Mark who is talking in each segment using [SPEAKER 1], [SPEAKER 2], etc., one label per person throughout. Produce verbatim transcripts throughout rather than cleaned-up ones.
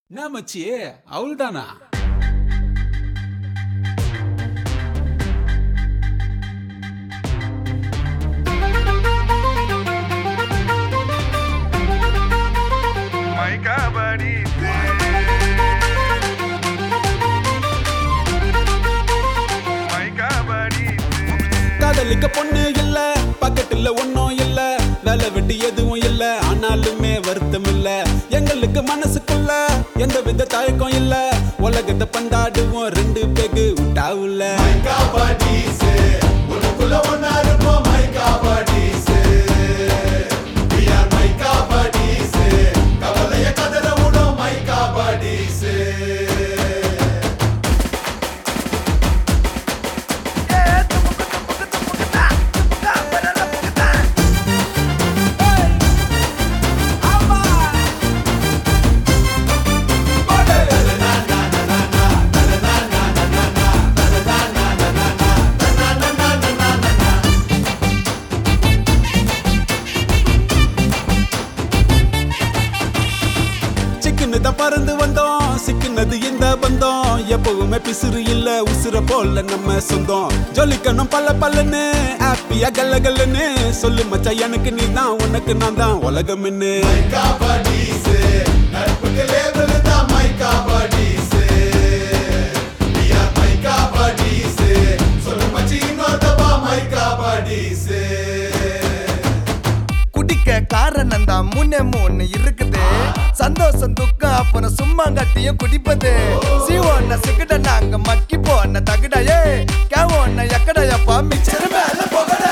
[SPEAKER 1] என்ன மச்சி அவள்தானா? காதலிக்க பொண்ணு இல்ல, பக்கத்துல ஒன்னும் இல்ல, வேலை வெட்டி எதுவும் இல்ல, ஆனாலுமே வருத்தம் இல்ல. எங்களுக்கு மனசுக்குள்ள எந்த வித தயக்கம் இல்ல, உலகத்தை பந்தாடுவோம் ரெண்டு பேகு விட்டாவுல. பறந்து வந்தோம், சிக்கினது இந்த பந்தம், எப்பவுமே பிசுறு இல்ல, உசுர போல நம்ம சொந்தம். ஜொலிக்கணும் பல்ல பல்லன்னு, ஹாப்பியா கல்ல கல்லன்னு, சொல்லு மச்சா எனக்கு நீ தான், உனக்கு நான் தான் உலகம் என்ன.
[SPEAKER 2] காரணம் தான் மூணே மூணு இருக்குது, சந்தோஷம் துக்கம் அப்புறம் சும்மா கட்டியும் குடிப்பது. சீவோன்ன சிக்கட நாங்க மக்கி போன தகுடையே, கேவோன்ன எக்கடையப்பா மிக்சர் மேல போகடா.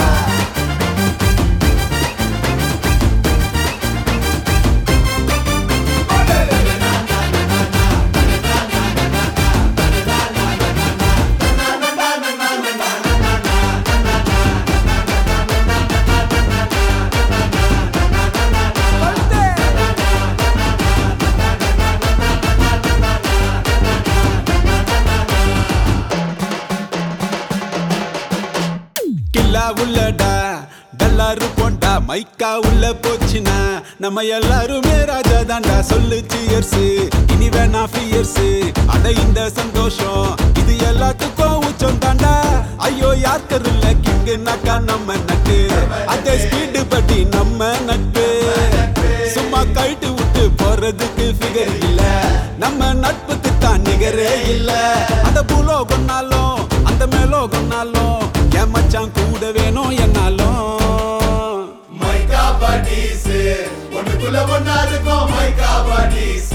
[SPEAKER 1] உள்ளடா டல்லாரு போண்டா, மைக்கா உள்ள போச்சுனா நம்ம எல்லாருமே ராஜா தாண்டா. சொல்லு சியர்ஸ், இனி வேணா ஃபியர்ஸ், அட இந்த சந்தோஷம் இது எல்லாத்துக்கும் உச்சம் தாண்டா. ஐயோ யாருக்கர் இல்ல கிங்கு நக்கா நம்ம நட்டு, அதே ஸ்பீடு பட்டி நம்ம நட்டு. சும்மா கைட்டு விட்டு போறதுக்கு ஃபிகர் இல்ல, நம்ம நட்புக்கு தான் நிகரே இல்ல. அந்த பூலோ கொண்டாலும் அந்த மேலோ கொண்டாலும் என் மச்சான் கூட வேணும் என்னாலும்.
[SPEAKER 3] மைக்கா பாடிஸ் ஒண்ணுக்குள்ள ஒண்ணா இருக்கும், மைக்கா பாடிஸ்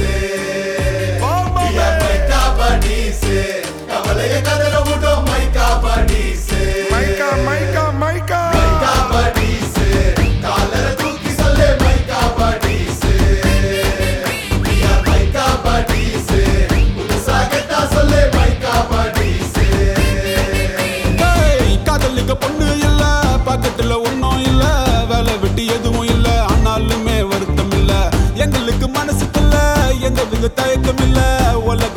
[SPEAKER 3] மைக்கா பாடிஸ் கவலைய கதற விடும், மைக்கா பாடிஸ்
[SPEAKER 2] மைக்கா மைக்கா மைக்கா
[SPEAKER 3] மைக்கா பாடிஸ் காலர தூக்கி சொல்லே, மைக்கா பாடிஸ் மைக்கா பாடிஸ் புதுசா கெட்டா சொல்லே, மைக்கா பாடிஸ்.
[SPEAKER 1] காதலிக்க பொண்ணு இல்ல, பக்கத்துல ஒன்னும் இல்ல, வேலை வெட்டி எதுவும் இல்ல, ஆனாலுமே வருத்தம் இல்ல. எங்களுக்கு மனசுக்குள்ள எந்த வித தயக்கம் இல்ல, உலக